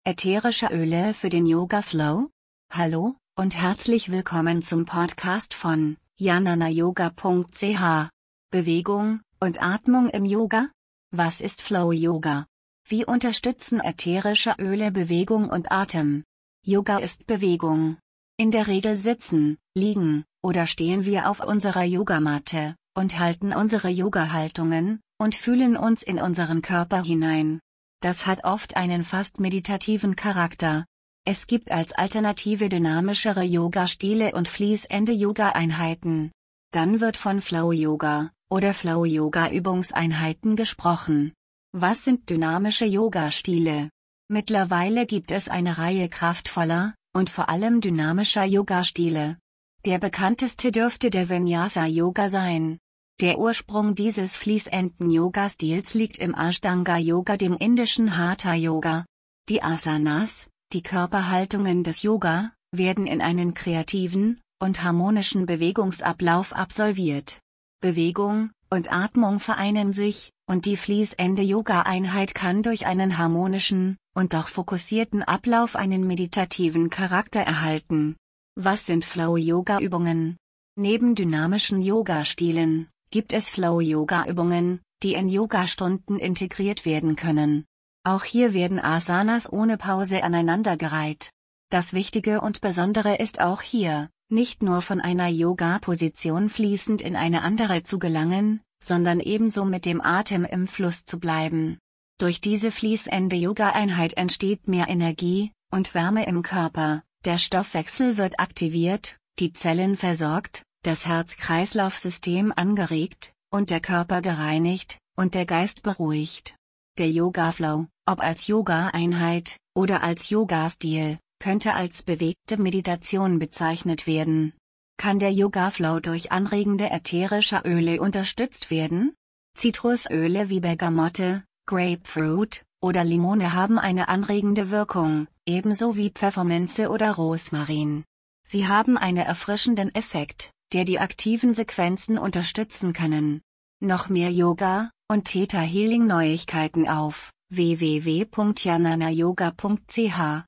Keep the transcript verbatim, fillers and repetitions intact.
Ätherische Öle für den Yoga Flow? Hallo und herzlich willkommen zum Podcast von jnana yoga punkt c h. Bewegung und Atmung im Yoga? Was ist Flow Yoga? Wie unterstützen ätherische Öle Bewegung und Atem? Yoga ist Bewegung. In der Regel sitzen, liegen oder stehen wir auf unserer Yogamatte und halten unsere Yoga-Haltungen und fühlen uns in unseren Körper hinein. Das hat oft einen fast meditativen Charakter. Es gibt als Alternative dynamischere Yoga-Stile und fließende Yoga-Einheiten. Dann wird von Flow-Yoga oder Flow-Yoga-Übungseinheiten gesprochen. Was sind dynamische Yoga-Stile? Mittlerweile gibt es eine Reihe kraftvoller und vor allem dynamischer Yoga-Stile. Der bekannteste dürfte der Vinyasa-Yoga sein. Der Ursprung dieses fließenden Yoga-Stils liegt im Ashtanga-Yoga, dem indischen Hatha-Yoga. Die Asanas, die Körperhaltungen des Yoga, werden in einen kreativen und harmonischen Bewegungsablauf absolviert. Bewegung und Atmung vereinen sich, und die fließende Yoga-Einheit kann durch einen harmonischen und doch fokussierten Ablauf einen meditativen Charakter erhalten. Was sind Flow-Yoga-Übungen? Neben dynamischen Yoga-Stilen gibt es Flow-Yoga-Übungen, die in Yogastunden integriert werden können. Auch hier werden Asanas ohne Pause aneinandergereiht. Das Wichtige und Besondere ist auch hier, nicht nur von einer Yoga-Position fließend in eine andere zu gelangen, sondern ebenso mit dem Atem im Fluss zu bleiben. Durch diese fließende Yoga-Einheit entsteht mehr Energie und Wärme im Körper, der Stoffwechsel wird aktiviert, die Zellen versorgt, das Herz-Kreislauf-System angeregt, und der Körper gereinigt, und der Geist beruhigt. Der Yoga-Flow, ob als Yoga-Einheit oder als Yoga-Stil, könnte als bewegte Meditation bezeichnet werden. Kann der Yoga-Flow durch anregende ätherische Öle unterstützt werden? Zitrusöle wie Bergamotte, Grapefruit oder Limone haben eine anregende Wirkung, ebenso wie Pfefferminze oder Rosmarin. Sie haben einen erfrischenden Effekt, der die aktiven Sequenzen unterstützen können. Noch mehr Yoga und Theta Healing Neuigkeiten auf w w w punkt jnana yoga punkt c h.